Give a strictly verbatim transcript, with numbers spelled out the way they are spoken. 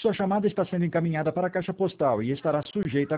Sua chamada está sendo encaminhada para a caixa postal e estará sujeita a